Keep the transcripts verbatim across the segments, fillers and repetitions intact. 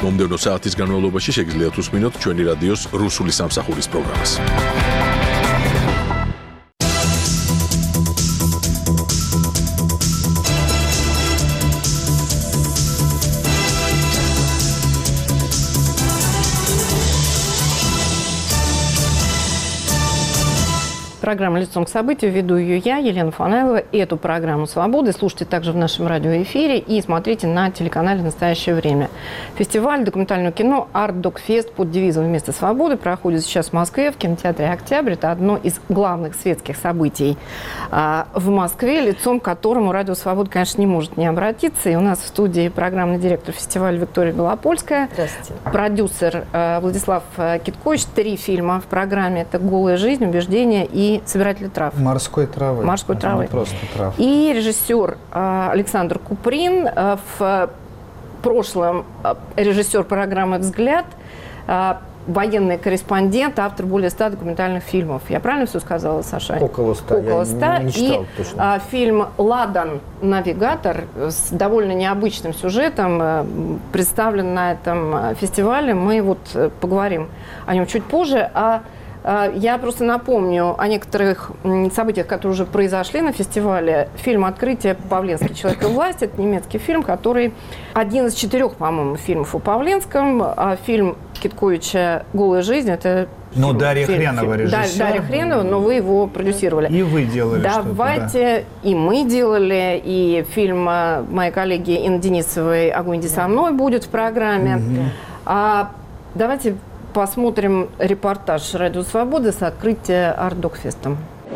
მომდევნო საათის განმავლობაში შეგიძლიათ უსმინოთ ჩვენი რადიოს რუსული სამსახურის პროგრამას. Программа «Лицом к событию». Веду ее я, Елена Фанаилова. И эту программу «Свободы» слушайте также в нашем радиоэфире и смотрите на телеканале «Настоящее время». Фестиваль документального кино «Арт Док Фест» под девизом «Вместо свободы» проходит сейчас в Москве в кинотеатре «Октябрь». Это одно из главных светских событий а, в Москве, лицом к которому радио «Свобода», конечно, не может не обратиться. И у нас в студии программный директор фестиваля Виктория Белопольская. Здравствуйте. Продюсер а, Владислав Киткович. Три фильма в программе. Это «Голая жизнь», «Убеждение» и «Собиратели трав». Морской травы. Морской травы. Просто трав. И режиссер а, Александр Куприн. А, в прошлом а, режиссер программы «Взгляд», а, военный корреспондент, автор более ста документальных фильмов. Я правильно все сказала, Саша? Около ста. Около ста. Я не читал, и точно. А, фильм «Ладан. Навигатор» с довольно необычным сюжетом а, представлен на этом фестивале. Мы вот поговорим о нем чуть позже. А я просто напомню о некоторых событиях, которые уже произошли на фестивале. Фильм «Открытие. Павленский. Человек и власть» – это немецкий фильм, который один из четырех, по-моему, фильмов о Павленском. А фильм Китковича «Голая жизнь» – это Ну, фильм, Дарья фильм, Хренова фильм. режиссер. Да, Дарья Хренова, но вы его продюсировали. И вы делали Давайте, что-то, да. И мы делали, и фильм моей коллеги Инны Денисовой «Огонь, иди со мной» будет в программе. Угу. А, давайте посмотрим репортаж «Радио Свободы» с открытия Арт Док Фестом.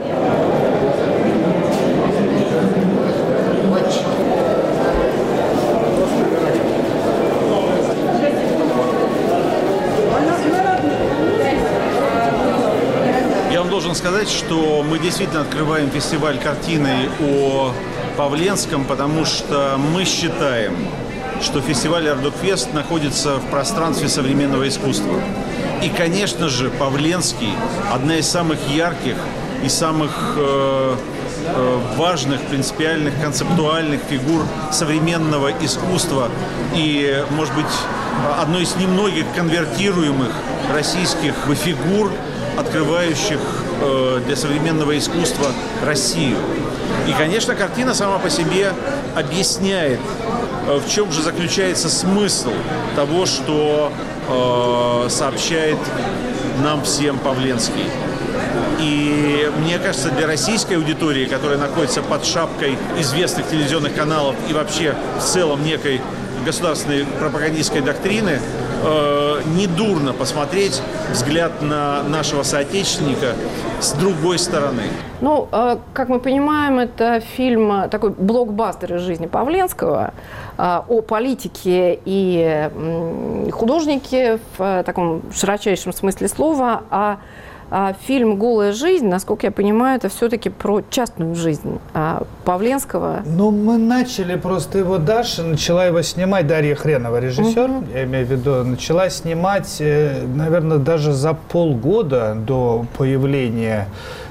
Я вам должен сказать, что мы действительно открываем фестиваль картиной о Павленском, потому что мы считаем, что фестиваль «Арт Док Фест» находится в пространстве современного искусства. И, конечно же, Павленский – одна из самых ярких и самых э, э, важных, принципиальных, концептуальных фигур современного искусства. И, может быть, одной из немногих конвертируемых российских фигур, открывающих э, для современного искусства Россию. И, конечно, картина сама по себе объясняет, в чем же заключается смысл того, что э, сообщает нам всем Павленский. И мне кажется, для российской аудитории, которая находится под шапкой известных телевизионных каналов и вообще в целом некой государственной пропагандистской доктрины, э, недурно посмотреть взгляд на нашего соотечественника с другой стороны. Ну, э, как мы понимаем, это фильм, такой блокбастер из жизни Павленского, э, о политике и э, художнике в э, таком широчайшем смысле слова, а А фильм «Голая жизнь», насколько я понимаю, это все-таки про частную жизнь Павленского. Ну, мы начали просто его, Даша начала его снимать, Дарья Хренова, режиссер, угу. я имею в виду, начала снимать, наверное, даже за полгода до появления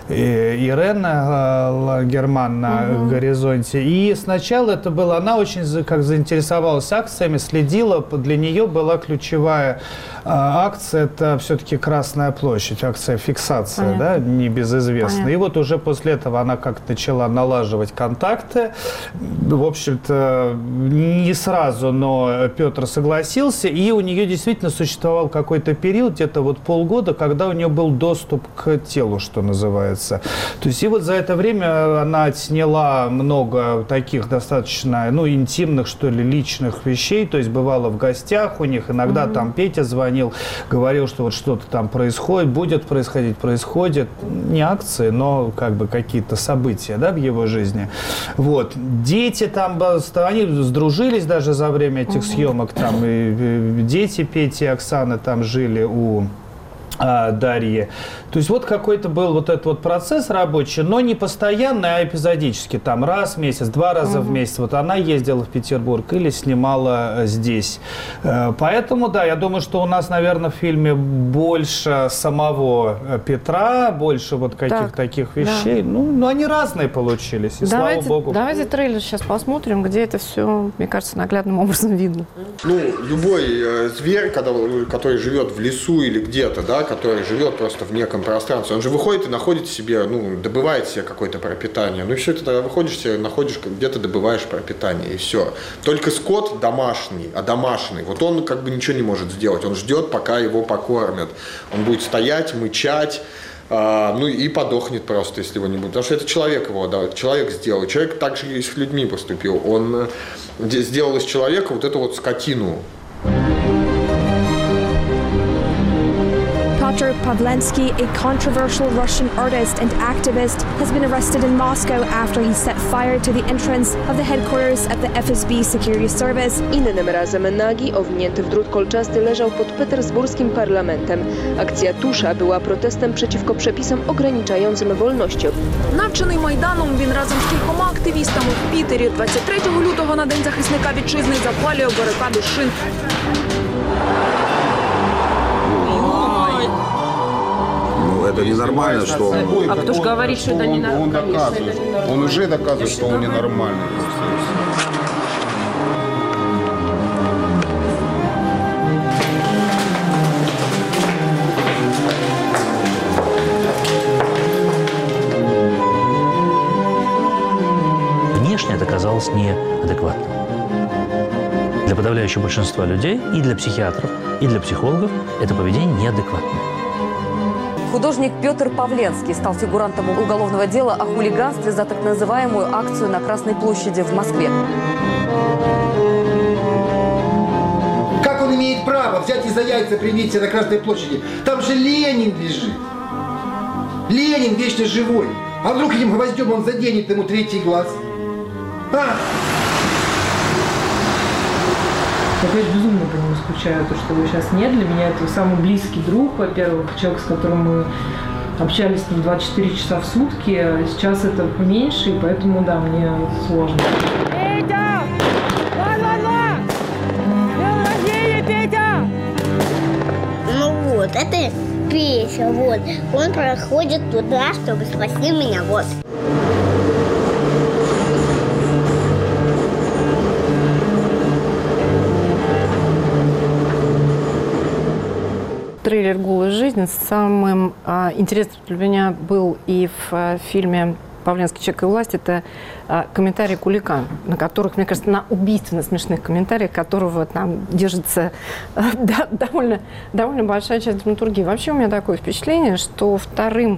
Ирена Лагерман на угу. горизонте. И сначала это было, она очень как заинтересовалась акциями, следила, для нее была ключевая акция, это все-таки Красная площадь, акция фиксация, Понятно. да, небезызвестная. И вот уже после этого она как-то начала налаживать контакты. В общем-то, не сразу, но Петр согласился, и у нее действительно существовал какой-то период, где-то вот полгода, когда у нее был доступ к телу, что называется. То есть и вот за это время она отсняла много таких достаточно, ну, интимных, что ли, личных вещей, то есть бывала в гостях у них, иногда mm-hmm. там Петя звонил, говорил, что вот что-то там происходит, будет происходить, происходит, не акции, но как бы какие-то события, да, в его жизни. Вот. Дети там, они сдружились даже за время этих mm-hmm. съемок, там, и дети Пети и Оксаны там жили у Дарьи. То есть вот какой-то был вот этот вот процесс рабочий, но не постоянный, а эпизодически. Там раз в месяц, два раза угу. в месяц. Вот она ездила в Петербург или снимала здесь. Поэтому, да, я думаю, что у нас, наверное, в фильме больше самого Петра, больше вот каких-то так, таких вещей. Да. Ну, но они разные получились, и давайте, слава богу. Давайте трейлер сейчас посмотрим, где это все, мне кажется, наглядным образом видно. Ну, любой э, зверь, когда, который живет в лесу или где-то, да, который живет просто в неком пространстве, он же выходит и находит себе, ну, добывает себе какое-то пропитание. Ну и все, ты тогда выходишь себе, находишь, где-то добываешь пропитание, и все. Только скот домашний, а домашний, вот он как бы ничего не может сделать. Он ждет, пока его покормят. Он будет стоять, мычать, а, ну и подохнет просто, если его не будет. Потому что это человек его, да, человек сделал. Человек также и с людьми поступил. Он сделал из человека вот эту вот скотину. Piotr Pawlenski, a controversial Russian artist and activist, has been arrested in Moscow after he set fire to the entrance of the headquarters of the F S B security service. Innym razem nagi, owinięty w drut kolczasty, leżał pod petersburskim parlamentem. Akcja Tusza była protestem przeciwko przepisom ograniczającym wolności. Навчений Майданом, він разом з кількома активістами в Пітері двадцять третього лютого на День захисника вітчизни запалює барикади шин. Это ненормально, что он... А кто же говорит, что это ненормально? Он доказывает. Он уже доказывает, что он ненормальный. Внешне это казалось неадекватным. Для подавляющего большинства людей, и для психиатров, и для психологов, это поведение неадекватное. Художник Петр Павленский стал фигурантом уголовного дела о хулиганстве за так называемую акцию на Красной площади в Москве. Как он имеет право взять и за яйца привить на Красной площади? Там же Ленин лежит. Ленин вечно живой. А вдруг этим гвоздем он заденет ему третий глаз? А? Я, конечно, безумно по нему скучаю, то, что его сейчас нет. Для меня это самый близкий друг, во-первых, человек, с которым мы общались с ним двадцать четыре часа в сутки. Сейчас это меньше, и поэтому, да, мне сложно. Петя! Ла-ла-ла! День рождения, Петя! Ну вот, это Петя, вот. Он проходит туда, чтобы спасти меня, вот. Трейлер «Голая жизнь» самым а, интересным для меня был и в а, фильме «Павленский. Человек и власть» — это а, комментарий Кулика, на которых, мне кажется, на убийственно смешных комментариях, которого там держится а, да, довольно, довольно большая часть драматургии. Вообще у меня такое впечатление, что вторым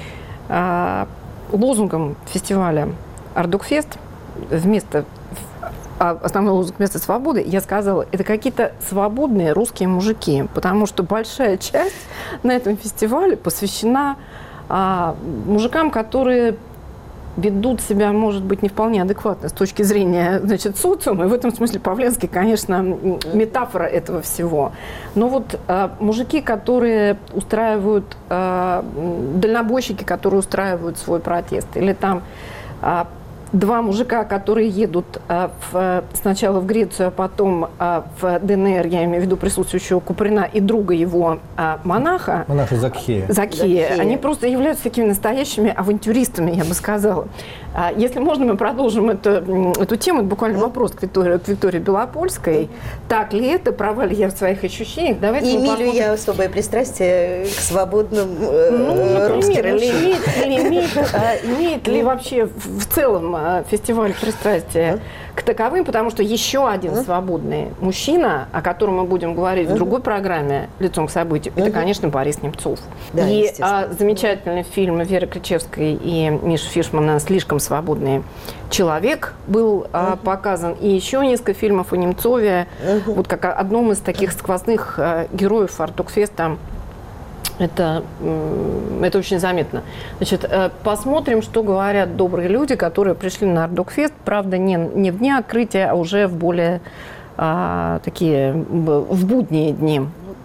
а, лозунгом фестиваля «Ардукфест» вместо основной лозунг «Вместо свободы», я сказала, это какие-то свободные русские мужики, потому что большая часть на этом фестивале посвящена а, мужикам, которые ведут себя, может быть, не вполне адекватно с точки зрения, значит, социума. И в этом смысле Павленский, конечно, метафора этого всего. Но вот а, мужики, которые устраивают, а, дальнобойщики, которые устраивают свой протест, или там а, два мужика, которые едут а, в, сначала в Грецию, а потом а, в ДНР, я имею в виду присутствующего Куприна и друга его а, монаха. Монаха Закхея. Закхея. Они просто являются такими настоящими авантюристами, я бы сказала. А, если можно, мы продолжим эту, эту тему. Это буквально вопрос к Виктории, к Виктории Белопольской. Так ли это? Права ли я в своих ощущениях? Давайте имею посмотрим. Я особое пристрастие к свободным э, ну, русским или имеет, или имеет, а, имеет ли вообще в, в целом фестиваль пристрастия к таковым, потому что еще один свободный мужчина, о котором мы будем говорить в другой программе «Лицом к событию», это, конечно, Борис Немцов. Да, и а, замечательный фильм Веры Кричевской и Миши Фишмана «Слишком свободный человек» был а, показан. И еще несколько фильмов о Немцове, вот как одном из таких сквозных а, героев Ардукфеста. Это, это очень заметно. Значит, посмотрим, что говорят добрые люди, которые пришли на Ардукфест. Правда, не, не в дни открытия, а уже в более а, такие, в будние дни.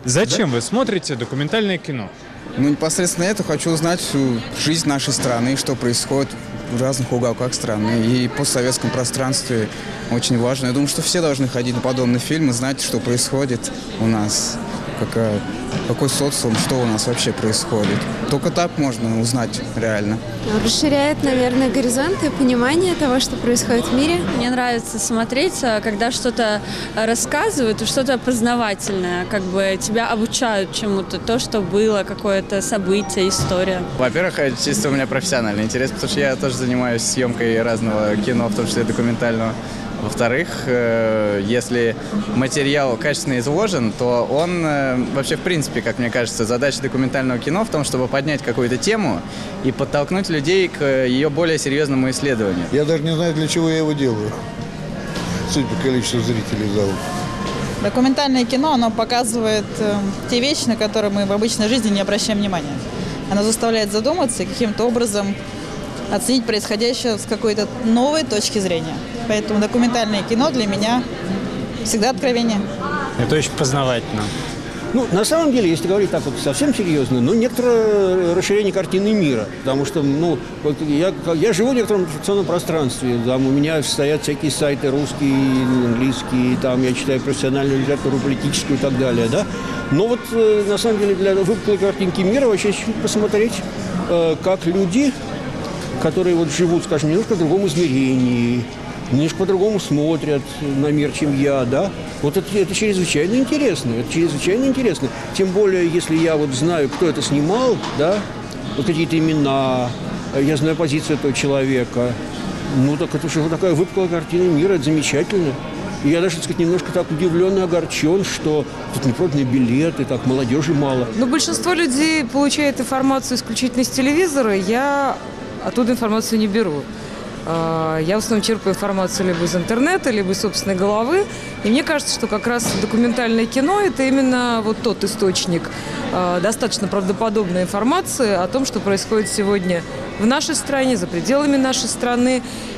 Зачем да? вы смотрите документальное кино? Ну, непосредственно это хочу узнать всю жизнь нашей страны, что происходит в разных уголках страны и постсоветском пространстве. Очень важно. Я думаю, что все должны ходить на подобные фильмы, знать, что происходит у нас, какая, какой социум, что у нас вообще происходит. Только так можно узнать реально. Расширяет, наверное, горизонты, понимание того, что происходит в мире. Мне нравится смотреть, когда что-то рассказывают, что-то познавательное, как бы тебя обучают чему-то, то, что было, какое-то событие, история. Во-первых, чисто у меня профессиональный интерес, потому что я тоже занимаюсь съемкой разного кино, в том числе документального. Во-вторых, если материал качественно изложен, то он вообще, в принципе, как мне кажется, задача документального кино в том, чтобы поднять какую-то тему и подтолкнуть людей к ее более серьезному исследованию. Я даже не знаю, для чего я его делаю, судя по количеству зрителей в зале. Документальное кино, оно показывает э, те вещи, на которые мы в обычной жизни не обращаем внимания. Оно заставляет задуматься и каким-то образом оценить происходящее с какой-то новой точки зрения. Поэтому документальное кино для меня всегда откровение. Это очень познавательно. Ну, на самом деле, если говорить так вот совсем серьезно, ну, некоторое расширение картины мира. Потому что, ну, вот я, я живу в некотором информационном пространстве. Там у меня стоят всякие сайты русские, английские, там я читаю профессиональную литературу, политическую и так далее, да. Но вот, на самом деле, для выпуклой картинки мира вообще посмотреть, как люди, которые вот живут, скажем, немножко в другом измерении, немножко по-другому смотрят на мир, чем я, да. Вот это, это чрезвычайно интересно, это чрезвычайно интересно. Тем более, если я вот знаю, кто это снимал, да, вот какие-то имена, я знаю позицию этого человека, ну, так это же вот такая выпуклая картина мира, это замечательно. И я даже, так сказать, немножко так удивлен и огорчен, что тут не проданы билеты, так молодежи мало. Но большинство людей получает информацию исключительно из телевизора, я оттуда информацию не беру. Я в основном черпаю информацию либо из интернета, либо из собственной головы. И мне кажется, что как раз документальное кино – это именно вот тот источник достаточно правдоподобной информации о том, что происходит сегодня в нашей стране, за пределами нашей страны.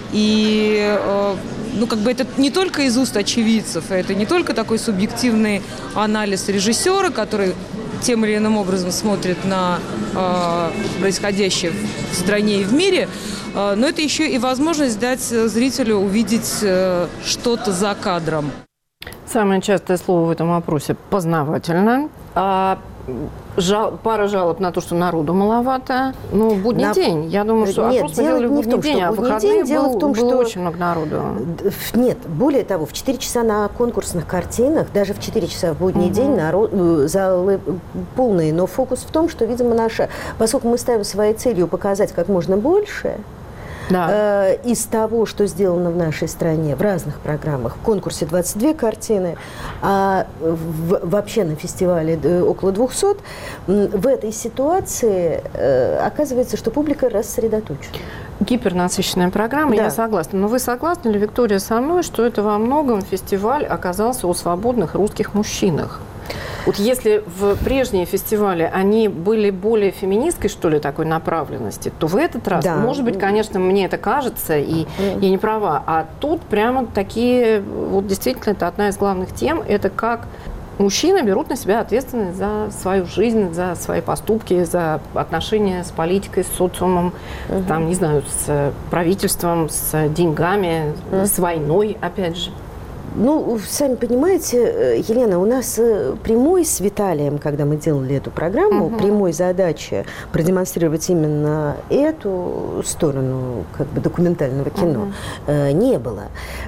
И ну, как бы это не только из уст очевидцев, это не только такой субъективный анализ режиссера, который тем или иным образом смотрит на э, происходящее в стране и в мире, э, но это еще и возможность дать зрителю увидеть э, что-то за кадром. Самое частое слово в этом вопросе – познавательно. А жал, пара жалоб на то, что народу маловато. Ну, будний на... день. Я думаю, что нет, опрос мы делали в будний том, день, а в выходные день, дело был, в том, было что... очень много народу. Нет, более того, в четыре часа на конкурсных картинах, даже в четыре часа в будний угу. день народ, залы полные. Но фокус в том, что, видимо, наша, поскольку мы ставим своей целью показать как можно больше, да. э, из того, что сделано в нашей стране в разных программах. В конкурсе двадцать две картины, а в, вообще на фестивале около двухсот. В этой ситуации э, оказывается, что публика рассредоточена. Гипернасыщенная программа, да. я согласна. Но вы согласны ли, Виктория, со мной, что это во многом фестиваль оказался о свободных русских мужчинах? Вот если в прежние фестивали они были более феминистской, что ли, такой направленности, то в этот раз, да. может быть, конечно, мне это кажется, и mm. я не права, а тут прямо такие, вот действительно, это одна из главных тем, это как мужчины берут на себя ответственность за свою жизнь, за свои поступки, за отношения с политикой, с социумом, mm-hmm. там, не знаю, с правительством, с деньгами, mm. с войной, опять же. Ну, сами понимаете, Елена, у нас прямой с Виталием, когда мы делали эту программу, угу. прямой задачи продемонстрировать именно эту сторону как бы документального кино угу. не было.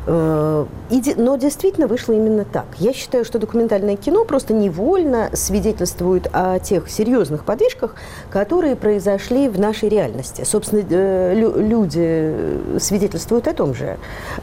Но действительно вышло именно так. Я считаю, что документальное кино просто невольно свидетельствует о тех серьезных подвижках, которые произошли в нашей реальности. Собственно, люди свидетельствуют о том же.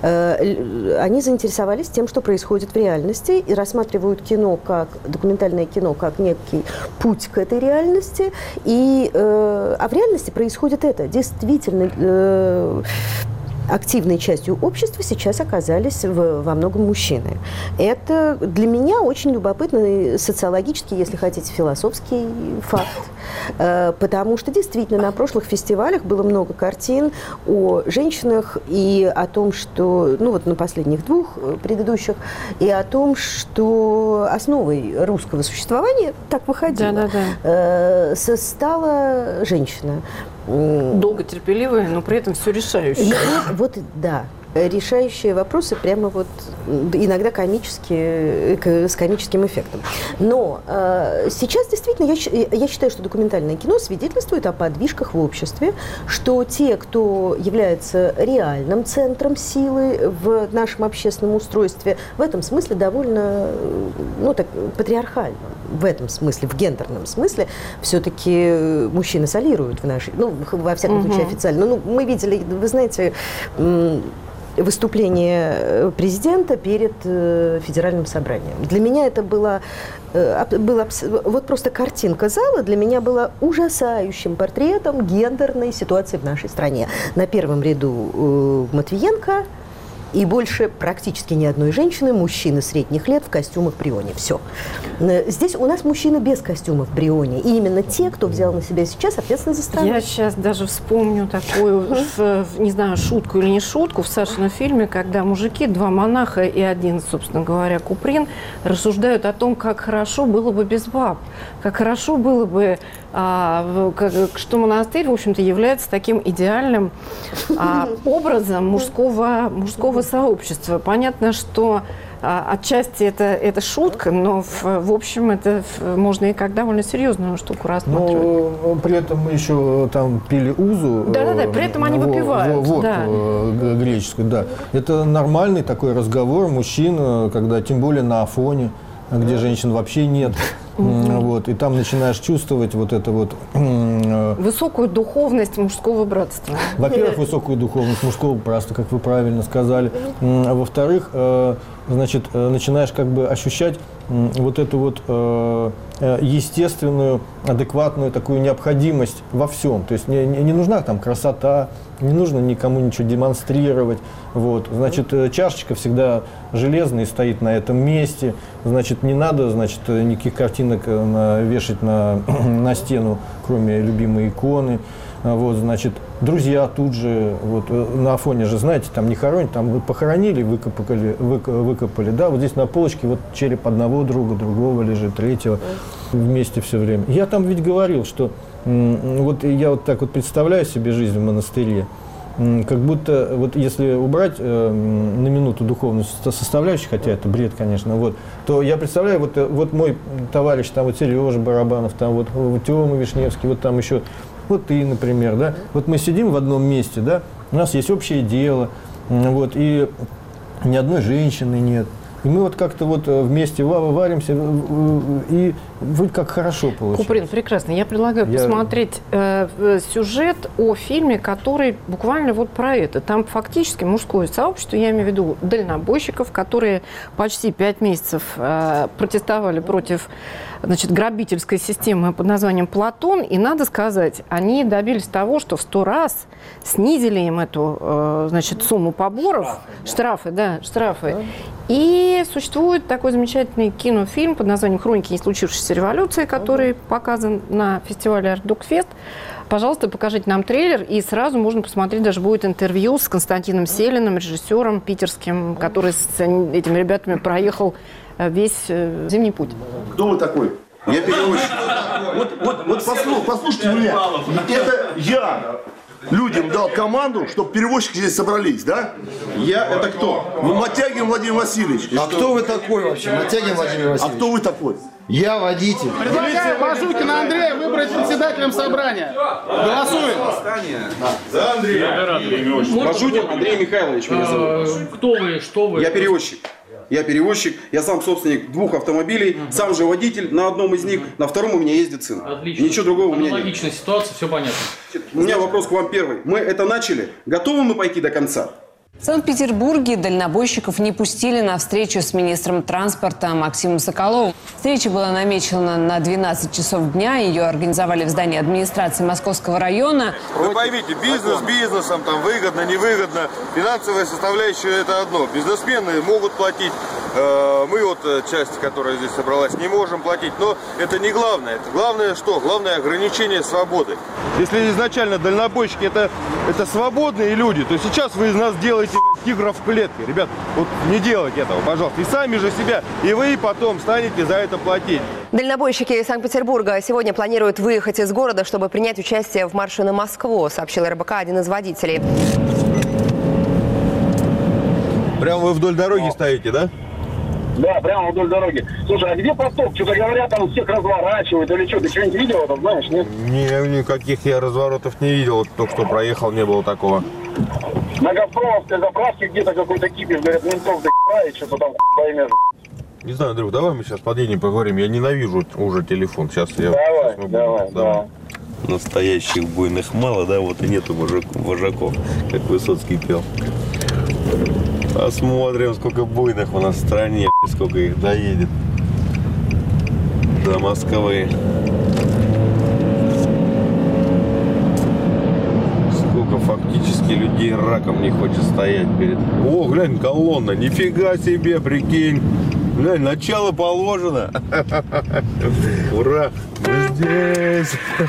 Они заинтересовались тем, что происходит в реальности, и рассматривают кино как документальное кино как некий путь к этой реальности. И, э, а в реальности происходит это. Действительно, э, активной частью общества сейчас оказались в, во многом мужчины. Это для меня очень любопытный социологический, если хотите, философский факт. Потому что действительно на прошлых фестивалях было много картин о женщинах и о том, что, ну вот на последних двух предыдущих, и о том, что основой русского существования, так выходило, да, да, да. стала женщина. Долго терпеливая, но при этом все решающее. Вот, да. Решающие вопросы прямо вот иногда комические, с комическим эффектом. Но э, сейчас действительно я, я считаю, что документальное кино свидетельствует о подвижках в обществе, что те, кто является реальным центром силы в нашем общественном устройстве, в этом смысле довольно, ну так, патриархально. В этом смысле, в гендерном смысле, все-таки мужчины солируют в нашей, ну, во всяком угу. случае, официально. Ну, мы видели, вы знаете, выступление президента перед э, федеральным собранием. Для меня это было, э, было вот просто картинка зала для меня была ужасающим портретом гендерной ситуации в нашей стране. На первом ряду э, Матвиенко и больше практически ни одной женщины, мужчины средних лет в костюмах Бриони. Все. Здесь у нас мужчины без костюмов Бриони. И именно те, кто взял на себя сейчас ответственность за страну. Я сейчас даже вспомню такую, в, не знаю, шутку или не шутку, в Сашином фильме, когда мужики, два монаха и один, собственно говоря, Куприн, рассуждают о том, как хорошо было бы без баб. Как хорошо было бы, а, как, что монастырь, в общем-то, является таким идеальным а, образом мужского, мужского сообщества. Понятно, что а, отчасти это, это шутка, но в, в общем это в, можно и как довольно серьезную штуку рассматривать. Но при этом мы еще там пили узу. Да-да-да, при этом они выпивают. Вот, да. Греческую, да. Это нормальный такой разговор мужчин, когда тем более на Афоне, где женщин вообще нет. Mm-hmm. Вот, и там начинаешь чувствовать вот это вот... Высокую духовность мужского братства. Во-первых, высокую духовность мужского братства, как вы правильно сказали. А во-вторых, значит, начинаешь как бы ощущать вот эту вот естественную, адекватную такую необходимость во всем. То есть не, не нужна там красота, не нужно никому ничего демонстрировать. Вот. Значит, чашечка всегда железная стоит на этом месте. Значит, не надо, значит, никаких картинок на, вешать на, на стену, кроме любимой иконы. Вот, значит, друзья тут же, вот, на Афоне же, знаете, там не хоронят, там похоронили, выкопали, выкопали, да, вот здесь на полочке вот череп одного друга, другого лежит, третьего, вместе все время. Я там ведь говорил, что вот я вот так вот представляю себе жизнь в монастыре, как будто, вот если убрать э, на минуту духовную составляющую, хотя это бред, конечно, вот, то я представляю, вот, вот мой товарищ, там вот Сережа Барабанов, там вот, вот Тёма Вишневский, вот там еще, вот ты, например, да, вот мы сидим в одном месте, да, у нас есть общее дело, вот, и ни одной женщины нет. И мы вот как-то вот вместе варимся, и вроде как хорошо получилось. Куприн, прекрасно. Я предлагаю Я... посмотреть э, сюжет о фильме, который буквально вот про это. Там фактически мужское сообщество, я имею в виду дальнобойщиков, которые почти пять месяцев э, протестовали против, значит, грабительской системы под названием «Платон». И, надо сказать, они добились того, что в сто раз снизили им эту, э, значит, сумму поборов. Штрафы, штрафы да, штрафы. И существует такой замечательный кинофильм под названием «Хроники не случившейся революции», который показан на фестивале «Артдокфест». Пожалуйста, покажите нам трейлер, и сразу можно посмотреть, даже будет интервью с Константином Селиным, режиссером питерским, который с этими ребятами проехал весь зимний путь. Кто вы такой? Я переводчик. Вот, вот, вот послушайте, послушайте меня. Это я людям дал команду, чтобы перевозчики здесь собрались, да? Я это кто? Вы Матягин Владимир Васильевич. А кто вы такой вообще? Матягин Владимир Васильевич. А кто вы такой? Я водитель. Предлагаю Мажукина Андрея выбрать председателем собрания. Голосуем. За Андрея. Мажукин Андрей Михайлович меня зовут. Кто вы, что вы? Я перевозчик. Я перевозчик, я сам собственник двух автомобилей, угу. Сам же водитель на одном из них, на втором у меня ездит сын. Отлично. Ничего другого у меня нет. Аналогичная ситуация, все понятно. У меня вопрос к вам первый. Мы это начали, готовы мы пойти до конца? В Санкт-Петербурге дальнобойщиков не пустили на встречу с министром транспорта Максимом Соколовым. Встреча была намечена на двенадцать часов дня. Ее организовали в здании администрации Московского района. Вы поймите, бизнес бизнесом, там выгодно, невыгодно. Финансовая составляющая – это одно. Бизнесмены могут платить, Э, мы вот э, часть, которая здесь собралась, не можем платить. Но это не главное. Это главное что? Главное ограничение свободы. Если изначально дальнобойщики это, это свободные люди, то сейчас вы из нас делаете тигров в клетке. Ребят, вот не делайте этого, пожалуйста. И сами же себя, и вы потом станете за это платить. Дальнобойщики из Санкт-Петербурга сегодня планируют выехать из города, чтобы принять участие в марше на Москву, сообщил эр бэ ка один из водителей. Прямо вы вдоль дороги стоите, да? Да, прямо вдоль дороги. Слушай, а где поток? Что-то говорят, там всех разворачивают или что? Ты что-нибудь видел это, знаешь, нет? Ни, никаких я разворотов не видел. Только что проехал, не было такого. На Газпромовской заправке где-то какой-то кипиш, говорят, ментов до***ает, что-то там поймешь. Не знаю, Андрюх, давай мы сейчас подъедем, поговорим. Я ненавижу уже телефон. Сейчас я... Давай, сейчас мы... давай, давай. Настоящих буйных мало, да? Вот и нету вожаков, как Высоцкий пел. Посмотрим, сколько буйных у нас в стране, сколько их доедет до Москвы. Сколько фактически людей раком не хочет стоять перед... О, глянь, колонна, нифига себе, прикинь. Глянь, начало положено. Ура, мы здесь.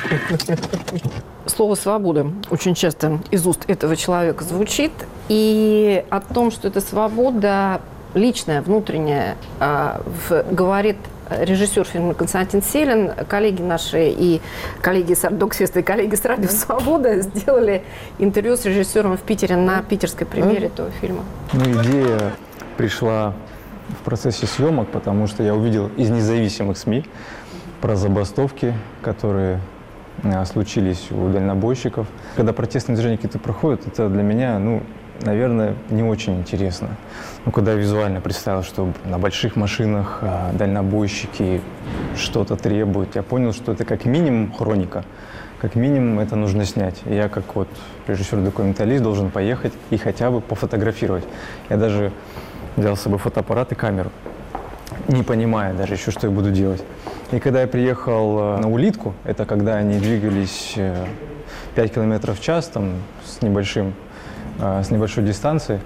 Слово «свобода» очень часто из уст этого человека звучит. И о том, что это свобода личная, внутренняя, говорит режиссер фильма Константин Селин. Коллеги наши и коллеги с Артдокфеста, и коллеги с Радио Свобода сделали интервью с режиссером в Питере на питерской премьере этого фильма. Ну, идея пришла в процессе съемок, потому что я увидел из независимых СМИ про забастовки, которые случились у дальнобойщиков. Когда протестные движения какие-то проходят, это для меня, ну, наверное, не очень интересно. Ну, когда я визуально представил, что на больших машинах а, дальнобойщики что-то требуют, я понял, что это как минимум хроника. Как минимум это нужно снять. И я как вот режиссер-документалист должен поехать и хотя бы пофотографировать. Я даже взял с собой фотоаппарат и камеру, не понимая даже еще, что я буду делать. И когда я приехал на улитку, это когда они двигались пять километров в час, там, с, небольшим, с небольшой дистанции,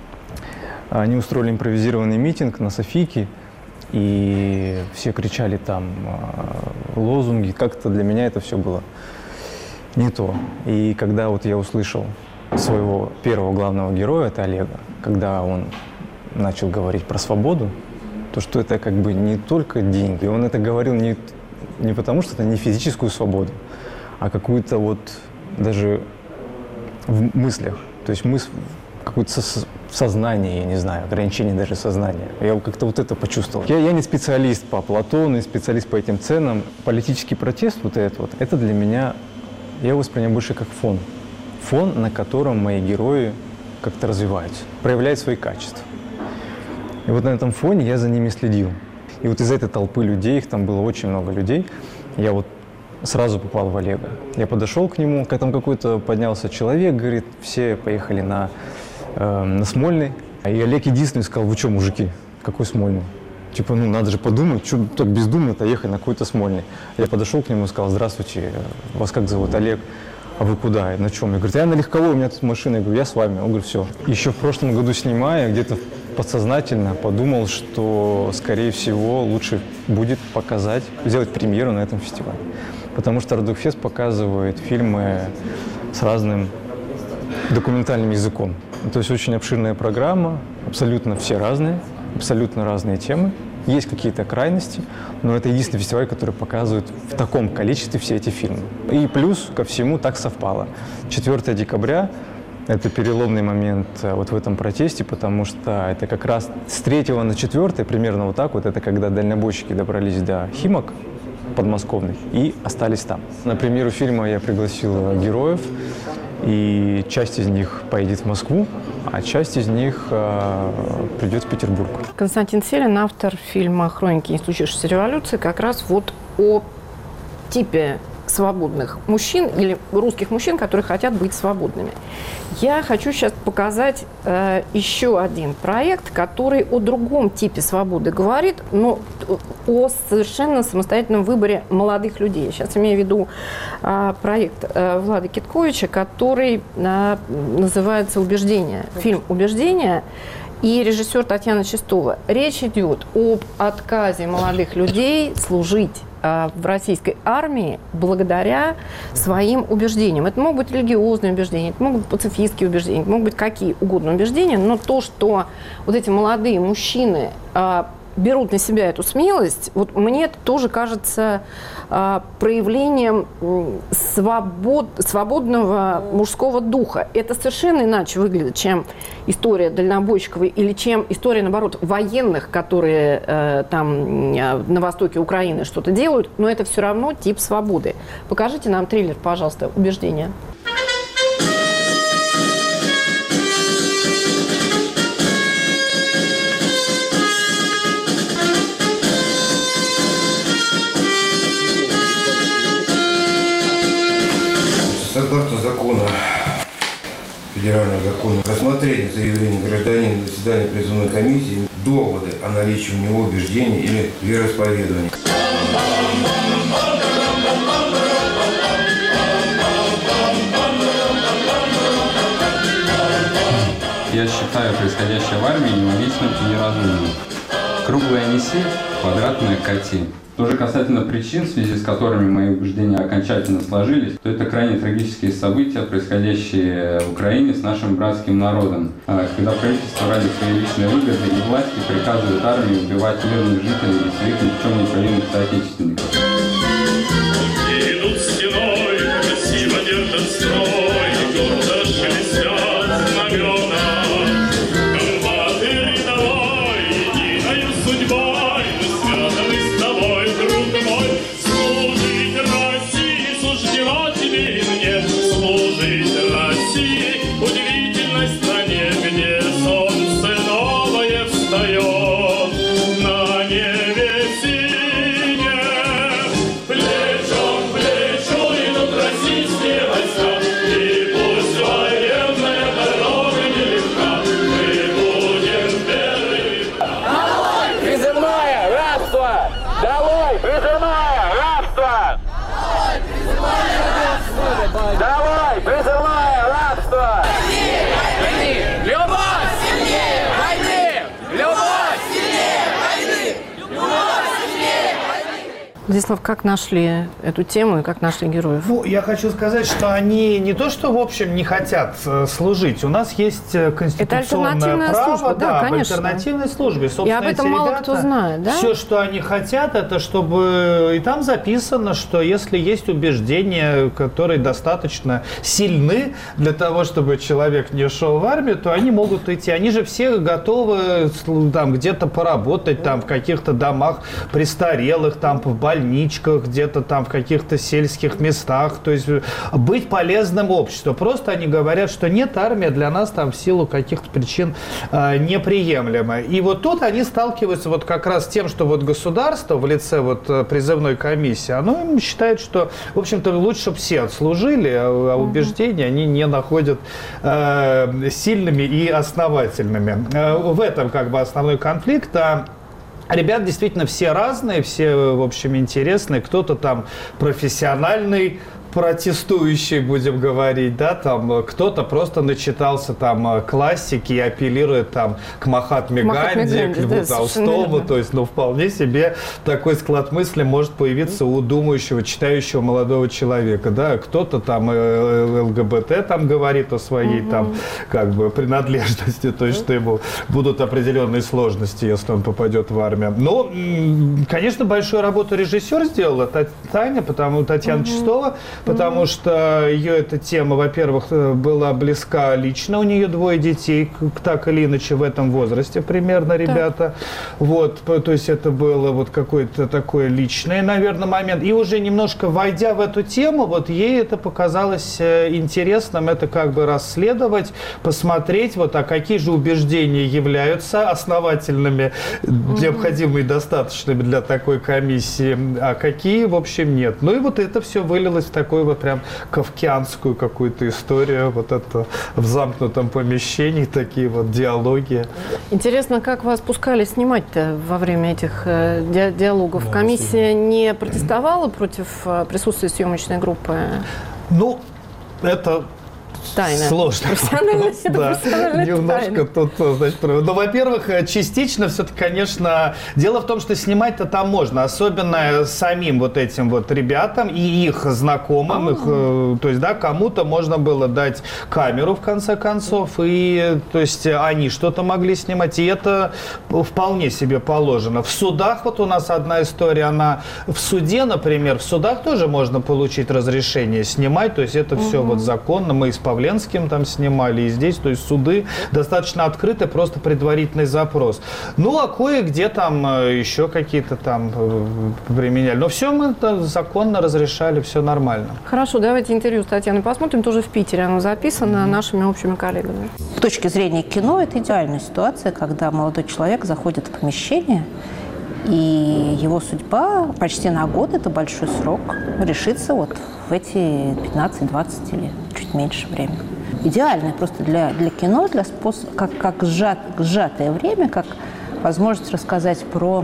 они устроили импровизированный митинг на Софийке, и все кричали там лозунги. Как-то для меня это все было не то. И когда вот я услышал своего первого главного героя, это Олега, когда он начал говорить про свободу, то, что это как бы не только деньги. Он это говорил не, не потому, что это не физическую свободу, а какую-то вот даже в мыслях. То есть мысль, какое-то со, сознание, я не знаю, ограничение даже сознания. Я как-то вот это почувствовал. Я, я не специалист по Платону, не специалист по этим ценам. Политический протест, вот это вот, это для меня, я его воспринимаю больше как фон. Фон, на котором мои герои как-то развиваются, проявляют свои качества. И вот на этом фоне я за ними следил. И вот из этой толпы людей, их там было очень много людей, я вот сразу попал в Олега. Я подошел к нему, к этому какой-то поднялся человек, говорит, все поехали на, э, на Смольный. И Олег единственный сказал, вы что, мужики, какой Смольный? Типа, ну надо же подумать, что так бездумно-то ехать на какой-то Смольный. Я подошел к нему и сказал, здравствуйте, вас как зовут? Олег. А вы куда? На чем? Я говорю, я на легковой, у меня тут машина. Я говорю, я с вами. Он говорит, все. Еще в прошлом году снимая, где-то подсознательно подумал, что, скорее всего, лучше будет показать, сделать премьеру на этом фестивале. Потому что Артдокфест показывает фильмы с разным документальным языком. То есть очень обширная программа, абсолютно все разные, абсолютно разные темы. Есть какие-то крайности, но это единственный фестиваль, который показывает в таком количестве все эти фильмы. И плюс ко всему так совпало. четвёртого декабря – это переломный момент вот в этом протесте, потому что это как раз с третьего на четвёртое, примерно вот так вот, это когда дальнобойщики добрались до Химок подмосковных и остались там. На премьеру фильма я пригласил героев, и часть из них поедет в Москву, а часть из них э, придет в Петербург. Константин Селин, автор фильма «Хроники неслучившейся революции», как раз вот о типе свободных мужчин или русских мужчин, которые хотят быть свободными. Я хочу сейчас показать э, еще один проект, который о другом типе свободы говорит, но о совершенно самостоятельном выборе молодых людей. Сейчас имею в виду э, проект э, Влада Китковича, который э, называется «Убеждение». Фильм «Убеждение». и режиссер Татьяна Чистова. Речь идет об отказе молодых людей служить в российской армии благодаря своим убеждениям. Это могут быть религиозные убеждения, это могут быть пацифистские убеждения, это могут быть какие угодно убеждения, но то, что вот эти молодые мужчины а, берут на себя эту смелость, вот мне это тоже кажется а, проявлением свобод, свободного мужского духа. Это совершенно иначе выглядит, чем история дальнобойщиков или чем история, наоборот, военных, которые э, там на востоке Украины что-то делают, но это все равно тип свободы. Покажите нам трейлер, пожалуйста, «Убеждения». Согласно закона, федерального закона, рассмотрение заявления гражданина на заседании призывной комиссии доводы о наличии у него убеждений или вероисповедания. Я считаю происходящее в армии нелогичным и неразумным. Круглая неси, квадратная кати. Что же касательно причин, в связи с которыми мои убеждения окончательно сложились, то это крайне трагические события, происходящие в Украине с нашим братским народом, когда правительство ради своей личной выгоды и власти приказывает армии убивать мирных жителей и своих ни в чем не повинных соотечественников. Идут стеной, красиво держат строй, гордо шелестят знамена. Комбаты рядовой, единою судьбой, мы связаны с тобой, друг мой. Служить России суждено тебе и мне, служить России, удивительной стране, где солнце новое встает на небе синем. Плечом к плечу идут российские войска, и пусть военная дорога нелегка, мы будем первыми. Долой призывное рабство! Долой призывное рабство! Долой призывное рабство! Любовь сильнее войны! Любовь сильнее войны! Любовь сильнее войны! Владислав, как нашли эту тему и как нашли героев? Ну, я хочу сказать, что они не то, что, в общем, не хотят э, служить. У нас есть конституционное право, служба, да, да, конечно. в альтернативной службе. Собственно, и об этом эти мало ребята, кто знает, да? Все, что они хотят, это чтобы... И там записано, что если есть убеждения, которые достаточно сильны для того, чтобы человек не шел в армию, то они могут идти. Они же все готовы там где-то поработать, там в каких-то домах престарелых, там в больничках, где-то там в каких-то сельских местах, то есть быть полезным обществу. Просто они говорят, что нет, армия для нас там в силу каких-то причин э, неприемлема. И вот тут они сталкиваются вот как раз с тем, что вот государство в лице вот призывной комиссии, оно им считает, что, в общем-то, лучше, чтобы все отслужили, а, а убеждения они не находят э, сильными и основательными. Э, в этом как бы основной конфликт. А ребят действительно все разные, все, в общем, интересные. Кто-то там профессиональный протестующий, будем говорить, да, там кто-то просто начитался там классики и апеллирует там к Махатме Ганди, к Льву Толстому, то есть, ну, вполне себе такой склад мысли может появиться у думающего, читающего молодого человека, да, кто-то там ЛГБТ там говорит о своей mm-hmm. там как бы принадлежности, то есть, что ему будут определенные сложности, если он попадет в армию. Но, конечно, большую работу режиссер сделала Таня, потому Татьяна mm-hmm. Чистова, потому что ее эта тема, во-первых, была близка лично, у нее двое детей, так или иначе в этом возрасте примерно, ребята. Вот, то есть это было вот какой-то такой личный, наверное, момент. И уже немножко войдя в эту тему, вот ей это показалось интересным, это как бы расследовать, посмотреть, вот, а какие же убеждения являются основательными, mm-hmm. необходимыми и достаточными для такой комиссии, а какие, в общем, нет. Ну и вот это все вылилось в такой вот прям кавказскую какую-то историю, вот это в замкнутом помещении, такие вот диалоги. Интересно, как вас пускали снимать-то во время этих э, ди- диалогов? Да, комиссия не протестовала против э, присутствия съемочной группы? Ну, это тайна. Сложно. Профессиональная, это Да, профессиональная немножко тайна. тут, значит, ну, во-первых, частично все-таки, конечно, дело в том, что снимать-то там можно, особенно самим вот этим вот ребятам и их знакомым, их, э, то есть, да, кому-то можно было дать камеру, в конце концов, и, то есть, они что-то могли снимать, и это вполне себе положено. В судах, вот у нас одна история, она в суде, например, в судах тоже можно получить разрешение снимать, то есть, это все вот законно, мы и с Павленским там снимали, и здесь, то есть, суды достаточно открыты, просто предварительный запрос. Ну, а кое-где там э, еще какие-то там э, применяли. Но все мы это законно разрешали, все нормально. Хорошо, давайте интервью с Татьяной посмотрим. Тоже в Питере оно записано нашими общими коллегами. С точки зрения кино, это идеальная ситуация, когда молодой человек заходит в помещение, и его судьба почти на год, это большой срок, решится вот в эти пятнадцать-двадцать лет, чуть меньше времени. Идеальное просто для, для кино, для способ, как, как сжат, сжатое время, как возможность рассказать про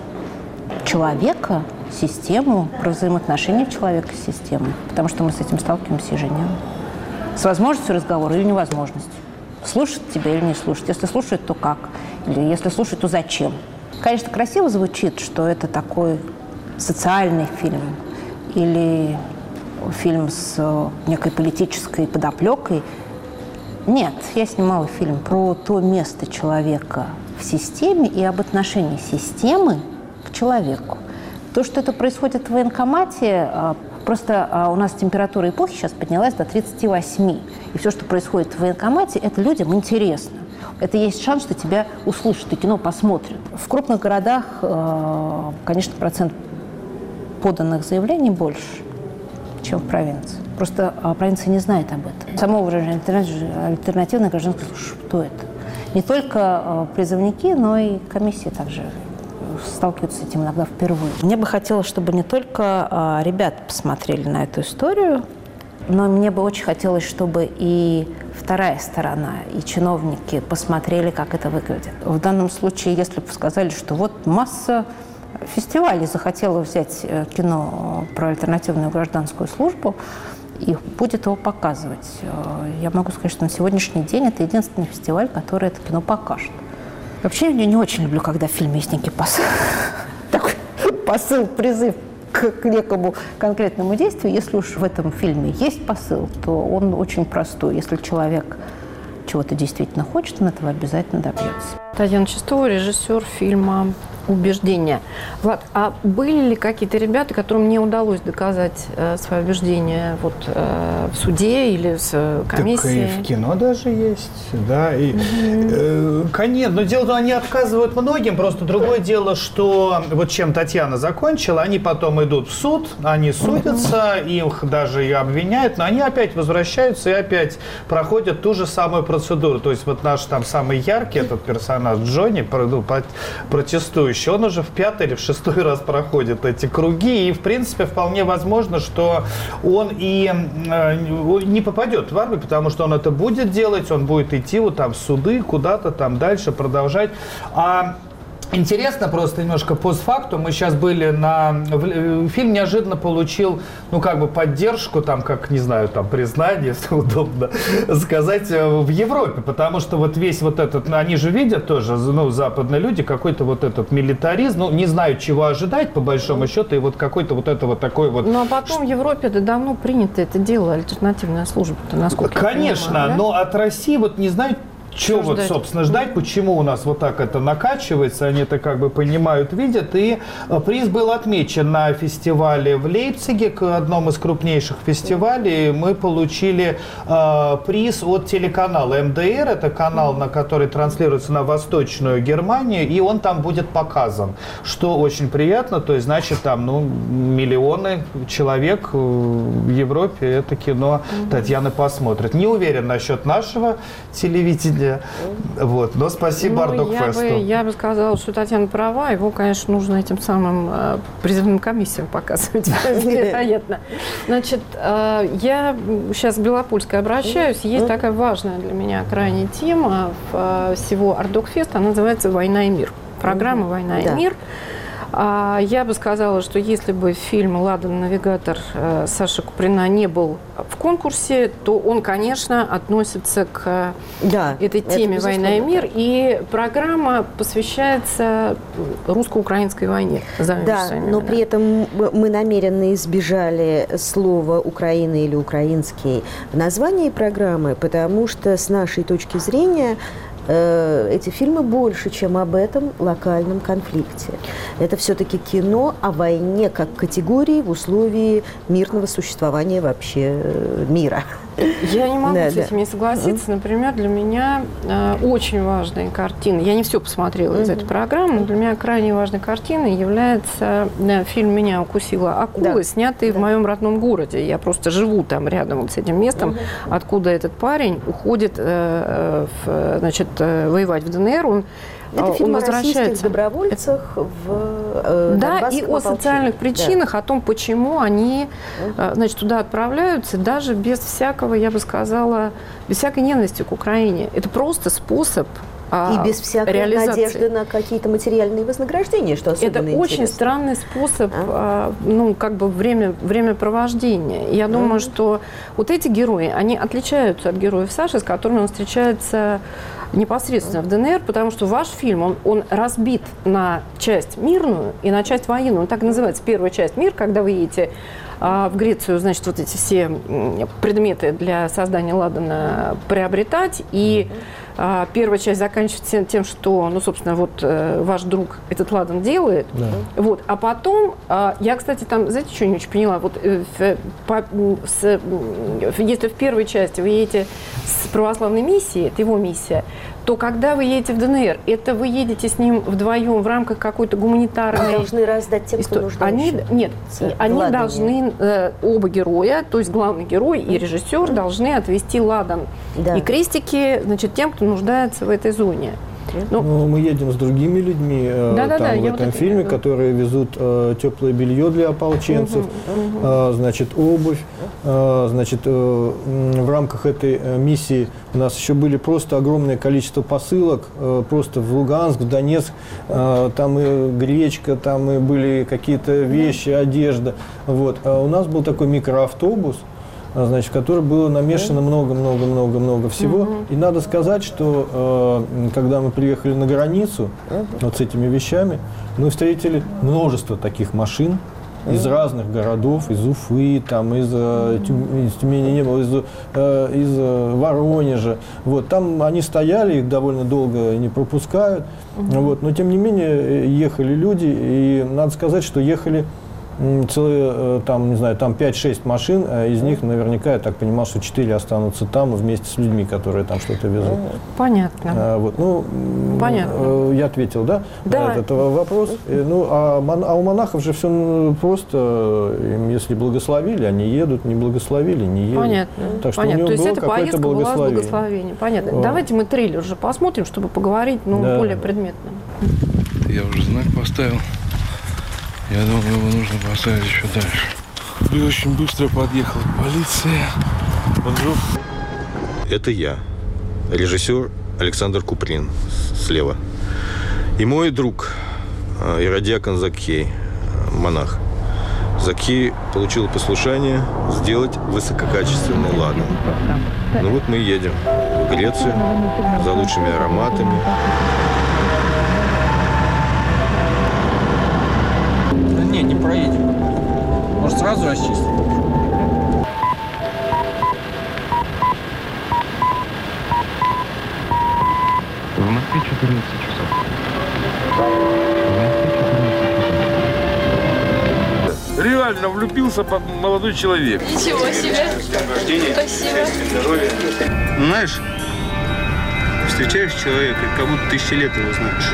человека, систему, про взаимоотношения человека с системой, потому что мы с этим сталкиваемся ежедневно. С возможностью разговора или невозможностью. Слушать тебя или не слушать. Если слушать, то как? Или если слушать, то зачем? Конечно, красиво звучит, что это такой социальный фильм или фильм с некой политической подоплекой. Нет, я снимала фильм про то место человека в системе и об отношении системы к человеку. То, что это происходит в военкомате, просто у нас температура эпохи сейчас поднялась до тридцати восьми. И все, что происходит в военкомате, это людям интересно. Это есть шанс, что тебя услышат и кино посмотрят. В крупных городах, конечно, процент поданных заявлений больше, чем в провинции. Просто провинция не знает об этом. Само выражение альтернативная гражданская служба, что это? Не только призывники, но и комиссии также сталкиваются с этим иногда впервые. Мне бы хотелось, чтобы не только ребята посмотрели на эту историю, но мне бы очень хотелось, чтобы и вторая сторона, и чиновники посмотрели, как это выглядит. В данном случае, если бы сказали, что вот масса фестивалей захотела взять кино про альтернативную гражданскую службу и будет его показывать. Я могу сказать, что на сегодняшний день это единственный фестиваль, который это кино покажет. Вообще, я не очень люблю, когда в фильме есть некий посыл, такой посыл, призыв к, к некому конкретному действию. Если уж в этом фильме есть посыл, то он очень простой. Если человек чего-то действительно хочет, он этого обязательно добьется. Татьяна Чистова, режиссер фильма «Убеждение». Влад, а были ли какие-то ребята, которым не удалось доказать э, свое убеждение вот, э, в суде или с э, комиссией? Так и в кино даже есть, да. И, mm-hmm. э, конечно, но дело в том, они отказывают многим, просто другое дело, что вот чем Татьяна закончила, они потом идут в суд, они судятся, mm-hmm. их даже и обвиняют, но они опять возвращаются и опять проходят ту же самую процедуру. То есть вот наш там самый яркий этот персонаж Джонни, протестующий, он уже в пятый или в шестой раз проходит эти круги, и, в принципе, вполне возможно, что он и э, не попадет в армию, потому что он это будет делать, он будет идти вот там в суды, куда-то там дальше продолжать. А интересно просто немножко постфактум. Мы сейчас были на... Фильм неожиданно получил, ну, как бы поддержку, там, как, не знаю, там, признание, если удобно сказать, в Европе. Потому что вот весь вот этот... Ну, они же видят тоже, ну, западные люди, какой-то вот этот милитаризм. Ну, не знают, чего ожидать, по большому счету, и вот какой-то вот это вот такой вот... Ну, а потом в Европе это давно принято это дело, альтернативная служба-то, насколько Конечно, я понимаю, да? Но от России вот не знаю, Чего вот, ждать? собственно, ждать, почему у нас вот так это накачивается, они это как бы понимают, видят. И приз был отмечен на фестивале в Лейпциге, к одном из крупнейших фестивалей. Мы получили э, приз от телеканала эм дэ эр, это канал, на который транслируется на Восточную Германию, и он там будет показан, что очень приятно. То есть, значит, там ну, миллионы человек в Европе это кино Татьяны посмотрят. Не уверен насчет нашего телевидения. Вот. Но спасибо ну, Ардокфесту. Я бы, я бы сказала, что Татьяна права. Его, конечно, нужно этим самым э, призывным комиссиям показывать, вероятно. Значит, э, я сейчас к Белопольской обращаюсь. Есть такая важная для меня крайне тема э, всего Ардокфеста. Она называется «Война и мир». Программа «Война и мир». А я бы сказала, что если бы фильм «Ладан Навигатор» Саши Куприна не был в конкурсе, то он, конечно, относится к да, этой теме «Война и мир». Так. И программа посвящается русско-украинской войне. Да, но при этом мы намеренно избежали слова «Украина» или «украинский» в названии программы, потому что с нашей точки зрения эти фильмы больше, чем об этом локальном конфликте. Это все-таки кино о войне как категории в условии мирного существования вообще мира. Я не могу да, с да. этим не согласиться. Например, для меня э, очень важная картина, я не все посмотрела из Mm-hmm. этой программы, но для меня крайне важной картиной является э, фильм «Меня укусила акула», Да. снятый Да. в моем родном городе. Я просто живу там рядом вот с этим местом, Mm-hmm. откуда этот парень уходит э, в, значит, э, воевать в ДНР. Он Это фильм он о российских возвращается. добровольцах в э, Да, и Донбасском о ополчении. социальных причинах, Да. о том, почему они э, значит, туда отправляются, даже без всякого, я бы сказала, без всякой ненависти к Украине. Это просто способ а, И без всякой реализации. надежды на какие-то материальные вознаграждения, что особенно Это интересно. очень странный способ, а? ну, как бы время, времяпровождения. Я думаю, Mm-hmm. что вот эти герои, они отличаются от героев Саши, с которыми он встречается непосредственно в ДНР, потому что ваш фильм, он, он разбит на часть мирную и на часть военную. Он так и называется, первая часть «Мир», когда вы едете а, в Грецию, значит, вот эти все предметы для создания «Ладана» приобретать, и а, первая часть заканчивается тем, что, ну, собственно, вот э, ваш друг этот «Ладан» делает, Да. вот, а потом, а, я, кстати, там, знаете, что не очень поняла, вот, э, в, по, с, э, если в первой части вы едете с православной миссией, это его миссия, то когда вы едете в ДНР, это вы едете с ним вдвоем в рамках какой-то гуманитарной... Должны раздать тем, кто истории. Они, нуждается. нет, они Ладане. должны, э, оба героя, то есть главный герой и режиссер, должны отвезти ладан Да. и крестики, значит, тем, кто нуждается в этой зоне. Ну, Ну, мы едем с другими людьми э, Да-да-да, там, в я вот этом это фильме, имею в виду. которые везут э, теплое белье для ополченцев, э, значит, обувь. Э, значит, э, м, в рамках этой э, миссии у нас еще были просто огромное количество посылок, э, просто в Луганск, в Донецк. Э, там и гречка, там и были какие-то вещи, одежда. Вот. А у нас был такой микроавтобус, значит, в которой было намешано много-много-много-много всего. Мгм. И надо сказать, что э, когда мы приехали на границу вот с этими вещами, мы встретили множество таких машин из разных городов, из Уфы, там, из, э, Тю- из Тюмени не было, из, э, из э, Воронежа. Вот, там они стояли, их довольно долго не пропускают. Вот, но тем не менее ехали люди, и надо сказать, что ехали м, целые, э, там, не знаю, там пять-шесть машин, а из них наверняка, я так понимал, что четыре останутся там вместе с людьми, которые там что-то везут. понятно. А, вот, ну, м, Понятно. э, я ответил, да, Да. на этот вопрос. Э, Ну, а, мон- а у монахов же все просто, э, им если благословили, они едут, не благословили, не едут. Понятно. Так что Понятно. у него То есть было эта какое-то поездка была с благословение. благословением. Понятно. О. Давайте мы трейлер уже посмотрим, чтобы поговорить, ну, Да. более предметно. Я уже знак поставил. Я думаю, его нужно поставить еще дальше. И очень быстро подъехала полиция. Бонжур. Это я, режиссер Александр Куприн, с- слева. И мой друг, э, иродиакон Закхей, э, монах. Закхей получил послушание сделать высококачественный ладан. Ну вот мы едем в Грецию за лучшими ароматами. Да не, не проедем. Может, сразу расчистим? В Москве четырнадцать часов. Реально влюбился под молодой человек. Ничего себе. Спасибо. Знаешь, встречаешь человека, как будто тысячи лет его знаешь.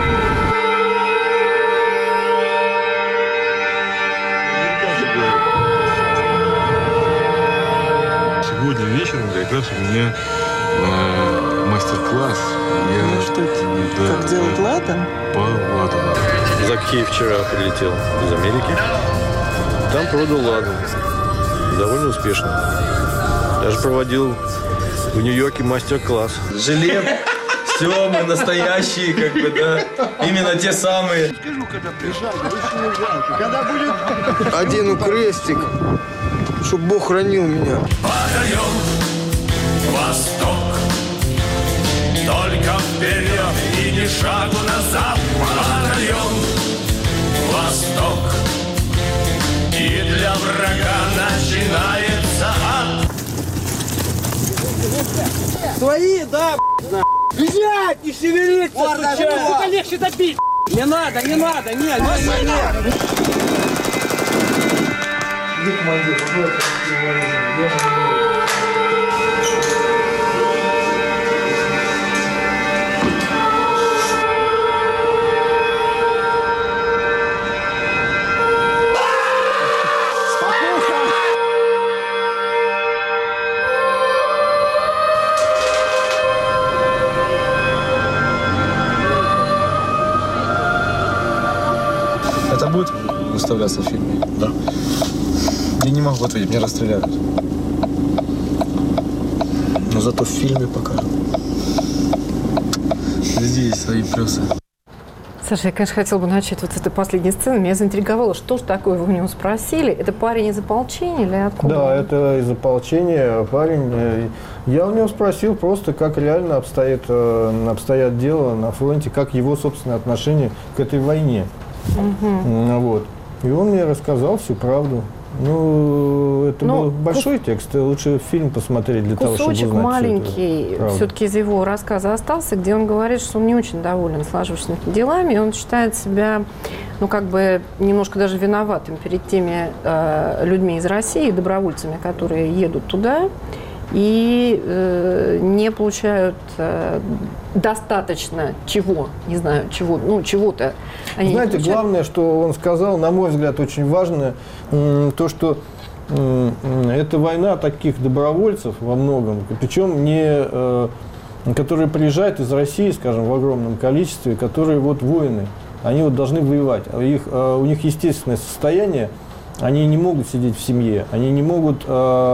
Сегодня вечером как раз у меня э, мастер-класс. Я, Ну что это? Как делать ладан? По ладану. Закхей вчера прилетел из Америки. Там продал ладан. Довольно успешно. Даже проводил в Нью-Йорке мастер-класс. Желе, Все, мы настоящие, как бы, да. Именно те самые. Когда будет... Одену крестик, чтоб Бог хранил меня. Батальон Восток, только вперед и ни шагу назад. Батальон Восток, и для врага начинается ад. Свои, да, б***ь, взять, не шевелиться, сука, легче добить. Не надо, не надо, нет, нет, нет. Это будет выставляться в фильме? Да. Я не могу ответить, меня расстреляют. Но зато в фильме покажут. Везде есть свои плюсы. Саша, я, конечно, хотела бы начать вот с этой последней сцены. Меня заинтриговало, что же такое вы у него спросили. Это парень из ополчения или откуда? Да, это из ополчения парень. Я у него спросил просто, как реально обстоит, обстоят дела на фронте, как его собственное отношение к этой войне. Угу. Вот. И он мне рассказал всю правду. Ну, это Но был большой кус... текст, лучше фильм посмотреть для того, чтобы узнать. Кусочек маленький все-таки из его рассказа остался, где он говорит, что он не очень доволен сложившимися делами, и он считает себя, ну, как бы немножко даже виноватым перед теми э, людьми из России, добровольцами, которые едут туда и э, не получают э, достаточно чего, не знаю, чего, ну, чего-то. Они Знаете, главное, что он сказал, на мой взгляд, очень важное, то, что это война таких добровольцев во многом, причем не, которые приезжают из России, скажем, в огромном количестве, которые вот воины, они вот должны воевать. Их, у них естественное состояние, они не могут сидеть в семье, они не могут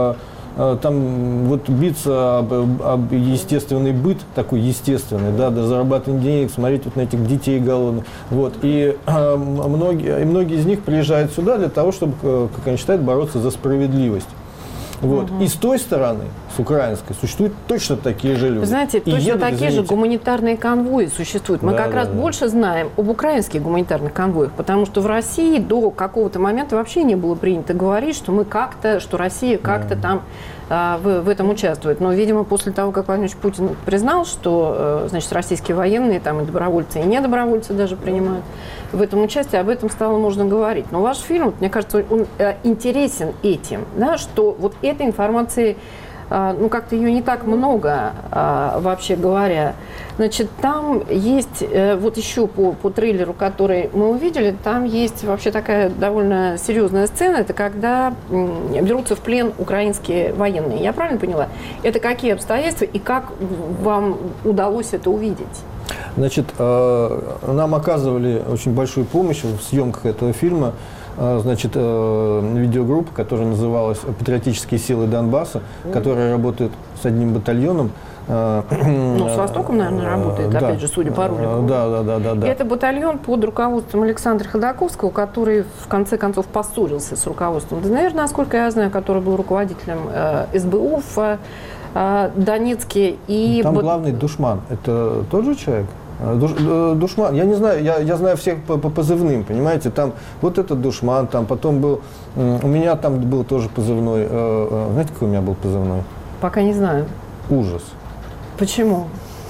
там вот биться об, об естественный быт, такой естественный, да, до зарабатывания денег, смотреть вот на этих детей голодных. Вот. И, э, многие, и многие из них приезжают сюда для того, чтобы, как они считают, бороться за справедливость. Вот. Угу. И с той стороны, с украинской, существуют точно такие же люди. Вы знаете, и точно едут, такие извините. же гуманитарные конвои существуют. Мы да, как да, раз да. больше знаем об украинских гуманитарных конвоях, потому что в России до какого-то момента вообще не было принято говорить, что мы как-то, что Россия как-то да. там а, в, в этом участвует. Но, видимо, после того, как Владимир Путин признал, что, значит, российские военные, там и добровольцы, и недобровольцы даже принимают в этом участие, об этом стало можно говорить. Но ваш фильм, мне кажется, он интересен этим, да, что вот этой информации, ну, как-то ее не так много, вообще говоря. Значит, там есть, вот еще по, по трейлеру, который мы увидели, там есть вообще такая довольно серьезная сцена. Это когда берутся в плен украинские военные. Я правильно поняла? Это какие обстоятельства и как вам удалось это увидеть? Значит, нам оказывали очень большую помощь в съемках этого фильма. Значит, видеогруппа, которая называлась «Патриотические силы Донбасса», которая работает с одним батальоном. Ну, с Востоком, наверное, работает, да. опять же, судя по ролику. Да, да, да, да, да. Это батальон под руководством Александра Ходаковского, который, в конце концов, поссорился с руководством ДНР, насколько я знаю, который был руководителем э, СБУ в э, Донецке. И Там бат... главный душман. Это тот же человек? Душ, душман, я не знаю, я, я знаю всех по, по позывным, понимаете, там вот этот душман, там потом был, у меня там был тоже позывной, знаете, какой у меня был позывной? Пока не знаю. Ужас. Почему?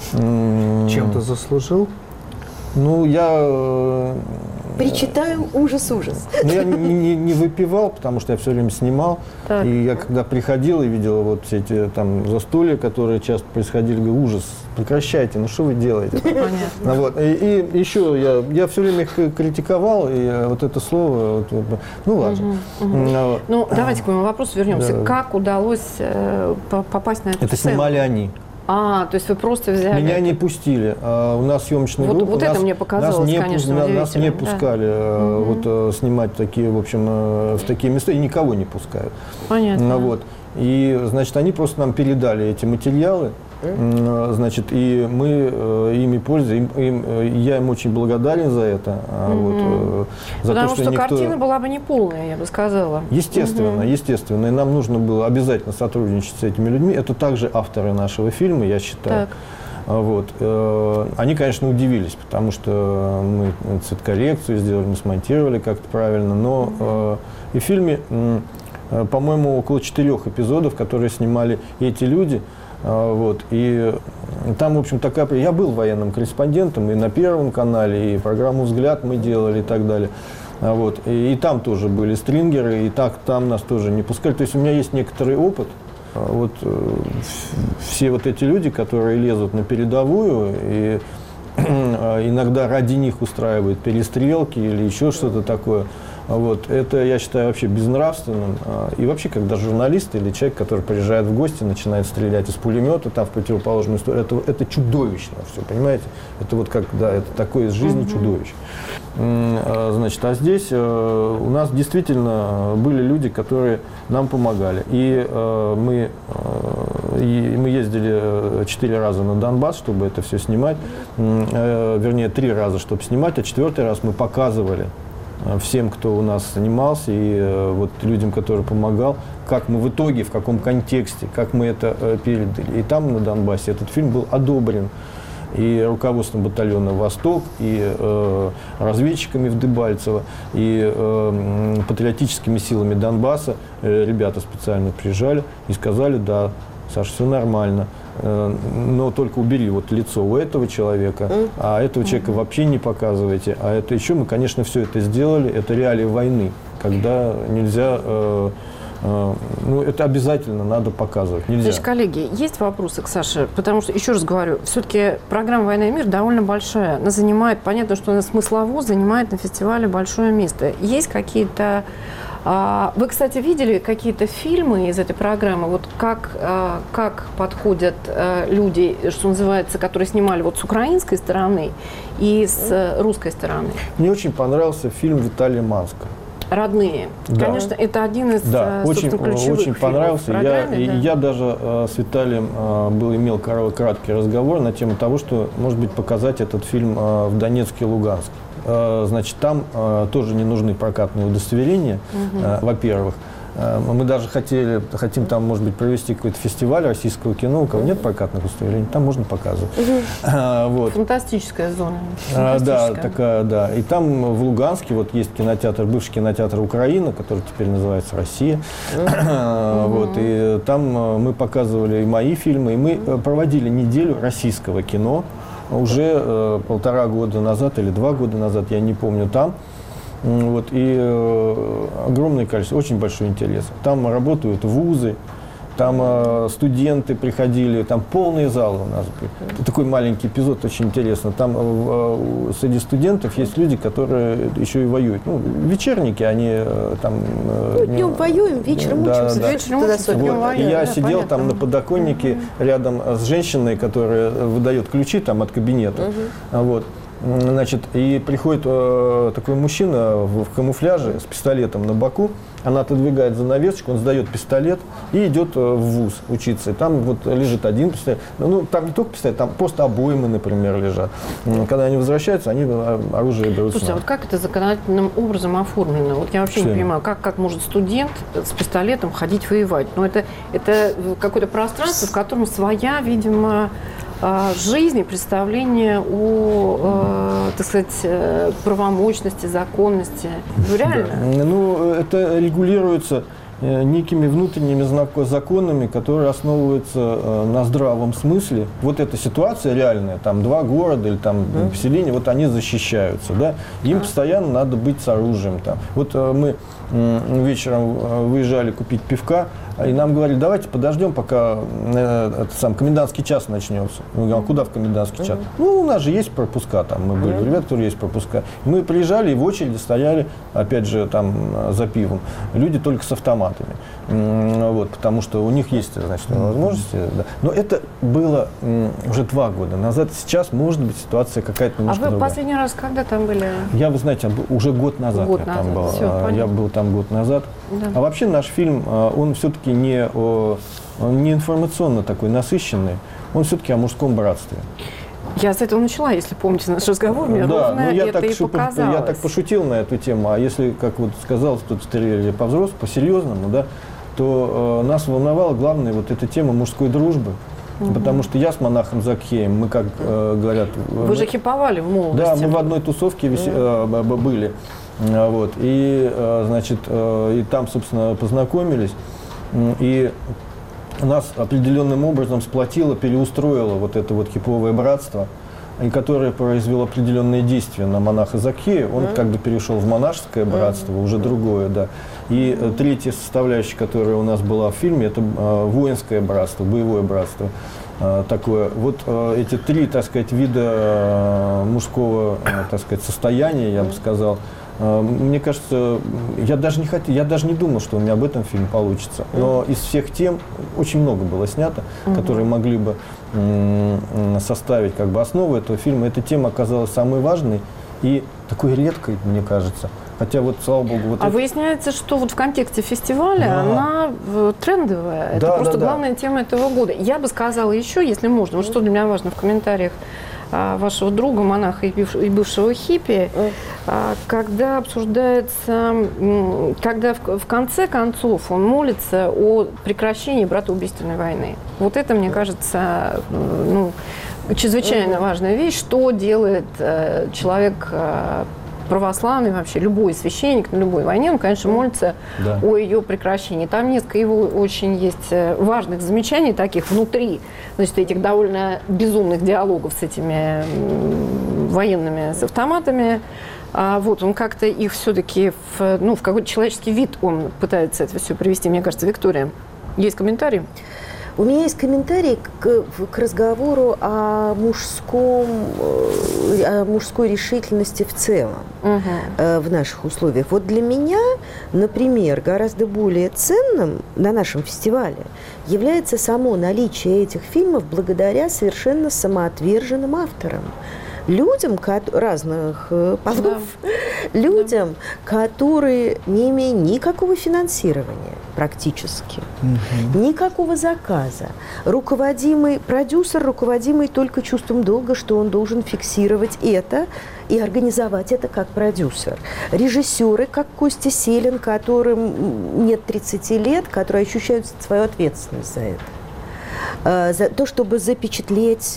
Чем ты заслужил? Ну, я... Причитаем ужас-ужас. Ну, я не, не, не выпивал, потому что я все время снимал. Так. И я когда приходил и видел вот все эти там застолья, которые часто происходили, говорю, ужас, прекращайте, ну что вы делаете? Понятно. Ну, вот. И, и еще я, я все время их критиковал, и вот это слово, вот, ну ладно. Угу, угу. Ну, ну, давайте к моему вопросу вернемся. Да. Как удалось э, попасть на эту это сцену? Снимали они. А, то есть вы просто взяли... Меня не пустили. А, у нас съемочная вот, группа. Вот это нас, мне показалось, нас не, конечно, нас, нас не пускали да. вот, угу. снимать такие, в общем, в такие места, и никого не пускают. Понятно. Вот. И, значит, они просто нам передали эти материалы, mm. значит, и мы э, ими пользуемся. Им, им, я им очень благодарен за это. Mm-hmm. Вот, э, за Потому то, что, что никто... картина была бы неполная, я бы сказала. Естественно, mm-hmm. естественно. И нам нужно было обязательно сотрудничать с этими людьми. Это также авторы нашего фильма, я считаю. Так. Вот. Они, конечно, удивились, потому что мы цветкоррекцию сделали, мы смонтировали как-то правильно, но и в фильме, по-моему, около четырех эпизодов, которые снимали эти люди. Вот. И там, в общем, такая... Я был военным корреспондентом и на Первом канале, и программу «Взгляд» мы делали и так далее. Вот. И, и там тоже были стрингеры, и так, там нас тоже не пускали. То есть у меня есть некоторый опыт. Вот э, все вот эти люди, которые лезут на передовую, и э, иногда ради них устраивают перестрелки или еще что-то такое, вот, это, я считаю, вообще безнравственным. И вообще, когда журналист или человек, который приезжает в гости, начинает стрелять из пулемета там в противоположную сторону, это, это чудовищно все, понимаете? Это вот как, да, это такое из жизни mm-hmm. чудовище. Значит, а здесь э, у нас действительно были люди, которые нам помогали. И э, мы, э, и мы ездили четыре раза на Донбасс, чтобы это все снимать. Э, вернее, три раза, чтобы снимать, а четвертый раз мы показывали всем, кто у нас занимался, и э, вот людям, которые помогал, как мы в итоге, в каком контексте, как мы это э, передали. И там, на Донбассе, этот фильм был одобрен и руководством батальона «Восток», и э, разведчиками в Дебальцево, и э, патриотическими силами Донбасса. Э, ребята специально приезжали и сказали: да, Саша, все нормально, э, но только убери вот лицо у этого человека, а этого человека вообще не показывайте. А это еще мы, конечно, все это сделали. Это реалии войны, когда нельзя... Э, Ну, это обязательно надо показывать. Нельзя. Значит, коллеги, есть вопросы к Саше? Потому что, еще раз говорю, все-таки программа «Война и мир» довольно большая. Она занимает, понятно, что она смыслово занимает на фестивале большое место. Есть какие-то... Вы, кстати, видели какие-то фильмы из этой программы? Вот как, как подходят люди, что называется, которые снимали вот с украинской стороны и с русской стороны? Мне очень понравился фильм Виталия Манского. Родные. Да. Конечно, это один из, да, очень, ключевых очень понравился. Я, да? я даже э, с Виталием э, был, имел краткий разговор на тему того, что, может быть, показать этот фильм э, в Донецке и Луганске. Э, значит, там э, тоже не нужны прокатные удостоверения, угу. э, во-первых. Мы даже хотели, хотим там, может быть, провести какой-то фестиваль российского кино, у кого нет прокатных удостоверений, там можно показывать. А, вот. Фантастическая зона. Фантастическая. А, да, такая, да. И там в Луганске вот есть кинотеатр, бывший кинотеатр «Украина», который теперь называется «Россия». Вот, и там мы показывали и мои фильмы, и мы проводили неделю российского кино уже полтора года назад или два года назад, я не помню, там. Вот, и э, огромное количество, очень большой интерес. Там работают вузы, там э, студенты приходили, там полные залы у нас были. Такой маленький эпизод, очень интересно. Там э, среди студентов есть люди, которые еще и воюют. Ну, вечерники, они э, там... Э, ну, днем воюем, вечером да, учимся. Да. Вечером учимся, вот. воюем, я да, сидел понятно. Там на подоконнике mm-hmm. рядом с женщиной, которая выдает ключи там от кабинета. Mm-hmm. Вот. Значит, и приходит э, такой мужчина в, в камуфляже с пистолетом на боку, она отодвигает занавесочку, он сдает пистолет и идет э, в вуз учиться. И там вот лежит один пистолет. Ну, там не только пистолет, там просто обоймы, например, лежат. Когда они возвращаются, они оружие берут. Слушайте, а вот как это законодательным образом оформлено? Вот я вообще Что? не понимаю, как, как может студент с пистолетом ходить воевать? Ну, это, это какое-то пространство, в котором своя, видимо, жизнь и представление о, э, так сказать, правомочности, законности. Ну, реально? Да. Ну, это регулируется некими внутренними законами, которые основываются на здравом смысле. Вот эта ситуация реальная, там два города или там mm. поселение, вот они защищаются, да. Им mm. постоянно надо быть с оружием там. Вот мы вечером выезжали купить пивка, и нам говорили: давайте подождем, пока э, это сам комендантский час начнется. Мы говорим: а куда в комендантский час? Mm-hmm. Ну, у нас же есть пропуска, там мы были, mm-hmm. ребята, которые есть пропуска. Мы приезжали и в очереди стояли, опять же, там за пивом. Люди только с автоматами. Mm-hmm. Вот, потому что у них есть, значит, возможности. Да. Но это было mm, уже два года назад. Сейчас, может быть, ситуация какая-то немножко другая. А вы другая. последний раз когда там были? Я, вы знаете, уже год назад, год я назад. там был. Все, я был там год назад. Да. А вообще наш фильм, он все-таки все-таки не, о, он не информационно такой насыщенный, он все-таки о мужском братстве. Я с этого начала, если помните наш разговор, мне да, ровно ну, я это так и шутку, показалось. Я так пошутил на эту тему, а если, как вот сказал, тут стреляли по-взрослому, по-серьезному, да, то э, нас волновала главная вот эта тема мужской дружбы. Угу. Потому что я с монахом Закхеем, мы, как э, говорят... Вы мы, же хиповали в молодости. Да, мы в одной тусовке виси, э, были. Вот, и, э, значит, э, и там, собственно, познакомились. И нас определенным образом сплотило, переустроило вот это вот хиповое братство, и которое произвело определенные действия на монаха Закхея. Он mm-hmm. как бы перешел в монашеское братство, mm-hmm. уже другое, да. И mm-hmm. третья составляющая, которая у нас была в фильме, это э, воинское братство, боевое братство. Э, такое. Вот э, эти три, так сказать, вида э, мужского, э, так сказать, состояния, я бы сказал, э, мне кажется, я даже не хотел, я даже не думал, что у меня об этом фильм получится. Но из всех тем очень много было снято, mm-hmm. которые могли бы составить как бы основу этого фильма. Эта тема оказалась самой важной и такой редкой, мне кажется. Хотя вот, слава богу, вот А это... выясняется, что вот в контексте фестиваля да. она трендовая. Это да, просто да, главная да. тема этого года. Я бы сказала еще, если можно, вот что для меня важно в комментариях вашего друга, монаха и бывшего хиппи, когда обсуждается, когда в конце концов он молится о прекращении братоубийственной войны. Вот это, мне кажется, ну, чрезвычайно важная вещь, что делает человек православный, вообще любой священник на любой войне, он, конечно, молится да. о ее прекращении. Там несколько его очень есть важных замечаний таких внутри, значит, этих довольно безумных диалогов с этими военными, с автоматами. А вот он как-то их все-таки в, ну, в какой-то человеческий вид он пытается это все привести. Мне кажется, Виктория, есть комментарии? У меня есть комментарий к, к разговору о, мужском, о мужской решительности в целом угу. э, в наших условиях. Вот для меня, например, гораздо более ценным на нашем фестивале является само наличие этих фильмов благодаря совершенно самоотверженным авторам. Людям разных полов, да. людям, да. которые не имеют никакого финансирования практически, угу. никакого заказа. Руководимый продюсер, руководимый только чувством долга, что он должен фиксировать это и организовать это как продюсер. Режиссеры, как Костя Селин, которым нет тридцати лет, которые ощущают свою ответственность за это. За то, чтобы запечатлеть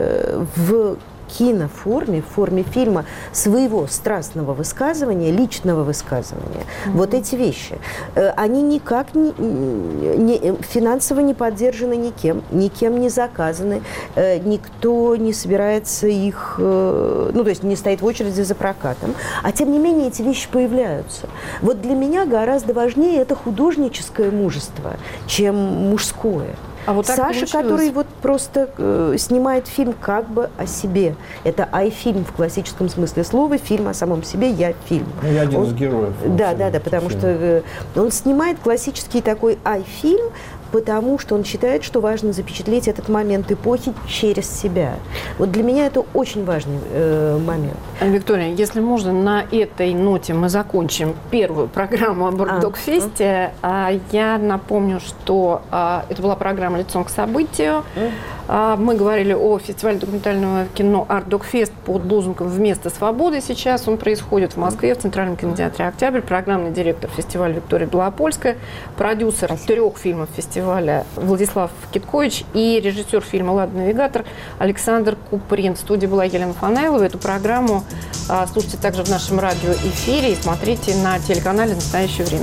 в киноформе, в форме фильма своего страстного высказывания, личного высказывания. Mm-hmm. Вот эти вещи. Они никак не, не, финансово не поддержаны никем, никем не заказаны, никто не собирается их, ну, то есть не стоит в очереди за прокатом. А тем не менее эти вещи появляются. Вот для меня гораздо важнее это художническое мужество, чем мужское. А вот Саша, который вот просто э, снимает фильм как бы о себе. Это ай-фильм в классическом смысле слова, фильм о самом себе, я фильм. Ну, я один он, из героев. Да, да, да, потому фильм. что э, он снимает классический такой ай-фильм, потому что он считает, что важно запечатлеть этот момент эпохи через себя. Вот для меня это очень важный э, момент. Виктория, если можно, на этой ноте мы закончим первую программу о Бордокфесте. А, я напомню, что а, это была программа «Лицом к событию». А, мы говорили о фестивале документального кино «Артдокфест» под лозунгом «Вместо свободы». Сейчас он происходит в Москве, в Центральном кинотеатре «Октябрь». Программный директор фестиваля Виктория Белопольская, продюсер трех фильмов фестиваля Владислав Киткович и режиссер фильма «Ладан навигатор» Александр Куприн. В студии была Елена Фанаилова. Эту программу а, слушайте также в нашем радиоэфире и смотрите на телеканале «Настоящее время».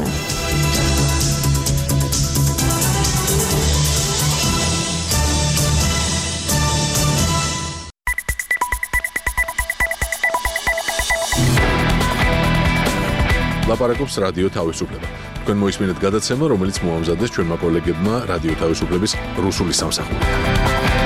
ლაპარაკობს რადიო თავისუფლება. თქვენ მოისმინეთ გადაცემა, რომელიც მოამზადეს ჩვენმა კოლეგებმა რადიო თავისუფლების რუსული სამსახური.